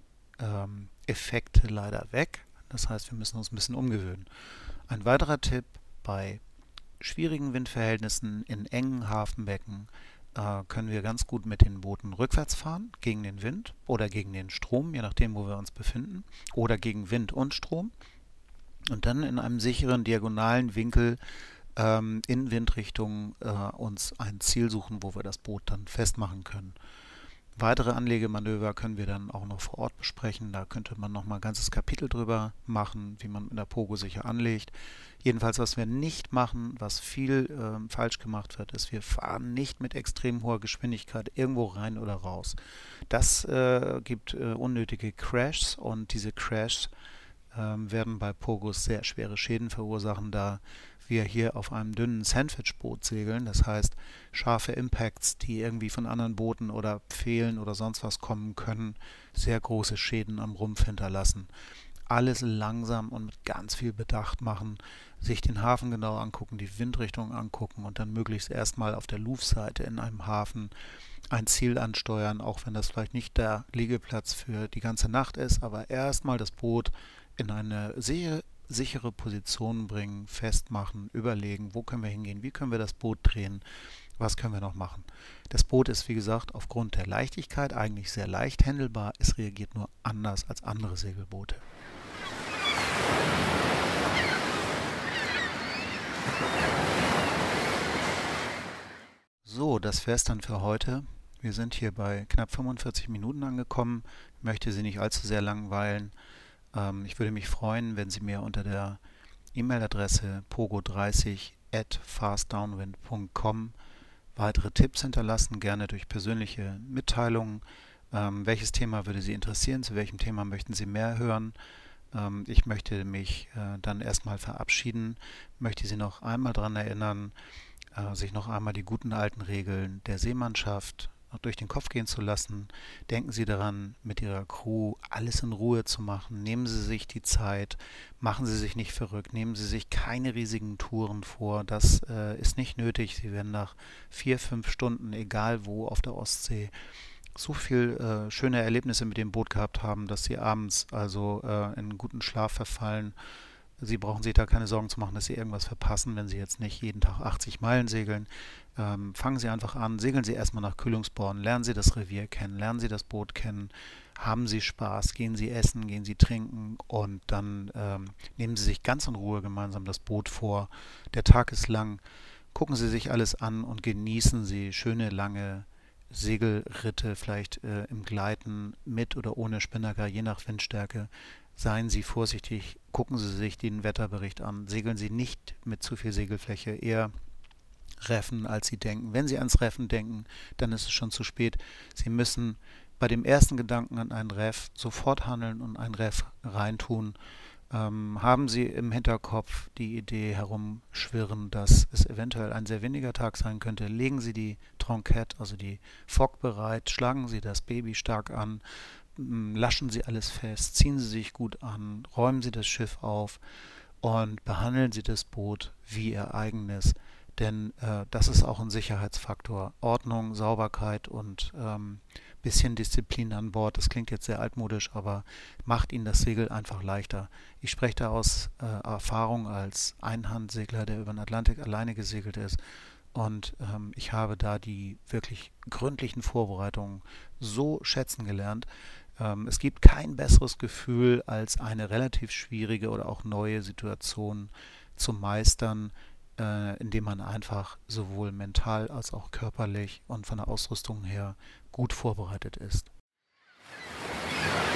Effekte leider weg. Das heißt, wir müssen uns ein bisschen umgewöhnen. Ein weiterer Tipp: bei schwierigen Windverhältnissen in engen Hafenbecken können wir ganz gut mit den Booten rückwärts fahren, gegen den Wind oder gegen den Strom, je nachdem, wo wir uns befinden, oder gegen Wind und Strom. Und dann in einem sicheren diagonalen Winkel in Windrichtung uns ein Ziel suchen, wo wir das Boot dann festmachen können. Weitere Anlegemanöver können wir dann auch noch vor Ort besprechen. Da könnte man noch mal ein ganzes Kapitel drüber machen, wie man mit der Pogo sicher anlegt. Jedenfalls, was wir nicht machen, was viel falsch gemacht wird, ist, wir fahren nicht mit extrem hoher Geschwindigkeit irgendwo rein oder raus. Das gibt unnötige Crashs, und diese Crashs werden bei Pogos sehr schwere Schäden verursachen, da wir hier auf einem dünnen Sandwich-Boot segeln. Das heißt, scharfe Impacts, die irgendwie von anderen Booten oder Pfählen oder sonst was kommen können, sehr große Schäden am Rumpf hinterlassen. Alles langsam und mit ganz viel Bedacht machen, sich den Hafen genau angucken, die Windrichtung angucken und dann möglichst erstmal auf der Luftseite in einem Hafen ein Ziel ansteuern, auch wenn das vielleicht nicht der Liegeplatz für die ganze Nacht ist, aber erstmal das Boot in eine sichere Position bringen, festmachen, überlegen, wo können wir hingehen, wie können wir das Boot drehen, was können wir noch machen. Das Boot ist, wie gesagt, aufgrund der Leichtigkeit eigentlich sehr leicht händelbar. Es reagiert nur anders als andere Segelboote. So, das wäre es dann für heute. Wir sind hier bei knapp 45 Minuten angekommen. Ich möchte Sie nicht allzu sehr langweilen. Ich würde mich freuen, wenn Sie mir unter der E-Mail-Adresse pogo30@fastdownwind.com weitere Tipps hinterlassen, gerne durch persönliche Mitteilungen. Welches Thema würde Sie interessieren? Zu welchem Thema möchten Sie mehr hören? Ich möchte mich dann erstmal verabschieden, möchte Sie noch einmal daran erinnern, sich noch einmal die guten alten Regeln der Seemannschaft durch den Kopf gehen zu lassen. Denken Sie daran, mit Ihrer Crew alles in Ruhe zu machen. Nehmen Sie sich die Zeit, machen Sie sich nicht verrückt, nehmen Sie sich keine riesigen Touren vor. Das ist nicht nötig. Sie werden nach 4, 5 Stunden, egal wo, auf der Ostsee, so viel schöne Erlebnisse mit dem Boot gehabt haben, dass Sie abends also in einen guten Schlaf verfallen. Sie brauchen sich da keine Sorgen zu machen, dass Sie irgendwas verpassen, wenn Sie jetzt nicht jeden Tag 80 Meilen segeln. Fangen Sie einfach an, segeln Sie erstmal nach Kühlungsborn, lernen Sie das Revier kennen, lernen Sie das Boot kennen, haben Sie Spaß, gehen Sie essen, gehen Sie trinken, und dann nehmen Sie sich ganz in Ruhe gemeinsam das Boot vor. Der Tag ist lang, gucken Sie sich alles an und genießen Sie schöne, lange Segelritte, vielleicht im Gleiten mit oder ohne Spinnaker, je nach Windstärke. Seien Sie vorsichtig, gucken Sie sich den Wetterbericht an, segeln Sie nicht mit zu viel Segelfläche, eher Reffen, als Sie denken. Wenn Sie ans Reffen denken, dann ist es schon zu spät. Sie müssen bei dem ersten Gedanken an ein Reff sofort handeln und ein Reff reintun. Haben Sie im Hinterkopf die Idee herumschwirren, dass es eventuell ein sehr windiger Tag sein könnte, legen Sie die Tronkette, also die Fock, bereit, schlagen Sie das Baby stark an, laschen Sie alles fest, ziehen Sie sich gut an, räumen Sie das Schiff auf und behandeln Sie das Boot wie Ihr eigenes. Denn das ist auch ein Sicherheitsfaktor. Ordnung, Sauberkeit und bisschen Disziplin an Bord. Das klingt jetzt sehr altmodisch, aber macht Ihnen das Segel einfach leichter. Ich spreche da aus Erfahrung als Einhandsegler, der über den Atlantik alleine gesegelt ist. Und ich habe da die wirklich gründlichen Vorbereitungen so schätzen gelernt. Es gibt kein besseres Gefühl, als eine relativ schwierige oder auch neue Situation zu meistern, indem man einfach sowohl mental als auch körperlich und von der Ausrüstung her gut vorbereitet ist.